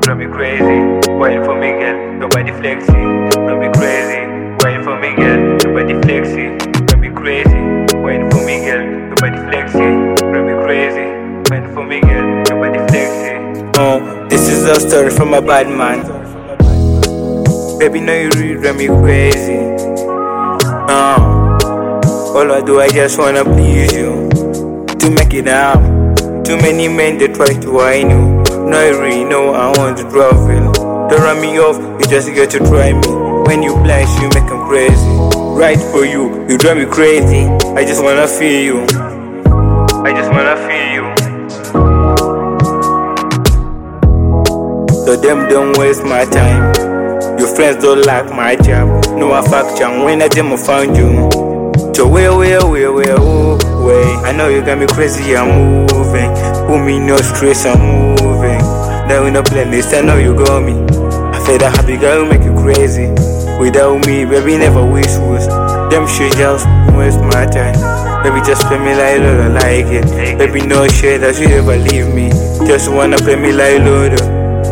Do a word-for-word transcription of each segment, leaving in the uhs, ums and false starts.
drive me crazy. Wine for me, girl, nobody flexing. Drive me crazy. Wine for me, girl, nobody flexing. Drive me crazy. Wine for me, girl, nobody flexing. Drive me crazy. Wine for me, girl, nobody flexing. Oh, this is a story from a bad man. Baby, no, you really drive me crazy. Uh, all I do, I just wanna please you. To make it up. Too many men, they try to whine you. Now you really know I want to travel. Don't run me off, you just get to try me. When you flash, you make them crazy. Right for you, you drive me crazy. I just wanna feel you. I just wanna feel you. So them don't waste my time. Your friends don't like my job. No affection when I them found you. So where, where, where, where, oh, wait. I know you got me crazy, I'm moving. Put me no stress, I'm moving. Now in a playlist, I know you got me. I feel that happy girl make you crazy. Without me, baby, never wish was. Them shit just waste my time. Baby, just play me like Lodo, like it. Baby, no shit that you ever leave me. Just wanna play me like Lodo.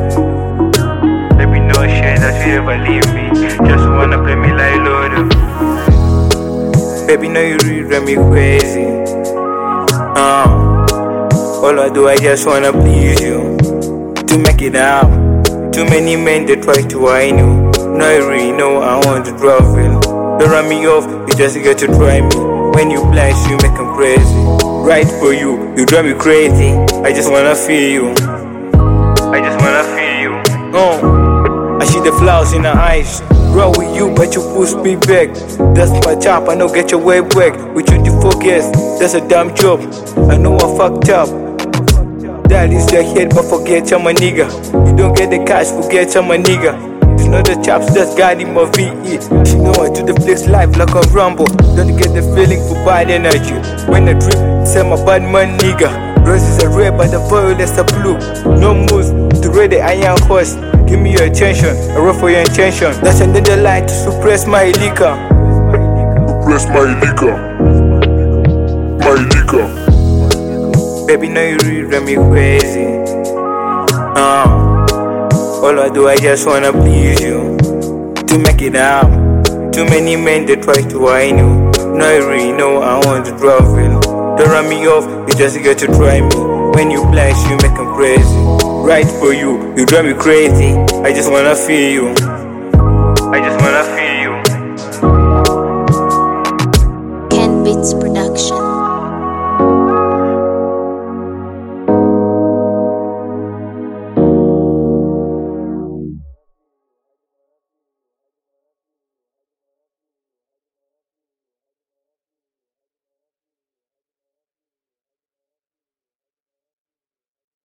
Baby, no shit that you ever leave me. Just wanna play me like Lodo. Baby, no, you really drive me crazy. Uh, all I do, I just wanna please you. To make it up. Too many men, they try to whine you. Now you really know I want to travel. Don't run me off, you just get to try me. When you flash, you make them crazy. Right for you, you drive me crazy. I just wanna feel you. I just wanna feel you. Oh, I see the flowers in her eyes. Roll with you, but you push me back. That's my job, I know get your way back. We twenty-four guests, that's a damn job. I know I fucked up. That is your head, but forget I'm a nigga. You don't get the cash, forget I'm a nigga. You know the chops that's got him a V E. She know I do the flex life like a rumble. Don't get the feeling for bad energy. When I drip, say my bad man nigga. Roses are red, but the violets are blue. No moves to read the iron horse. Give me your attention, I roll for your intention. That's another lie to suppress my liquor. Suppress my liquor. My liquor. Baby, no, you really drive me crazy. Uh, all I do, I just wanna please you. To make it up. Too many men, they try to whine you. Now you really know I want to travel. Don't run me off, you just get to try me. When you flash, you make them crazy. Right for you, you drive me crazy. I just wanna feel you.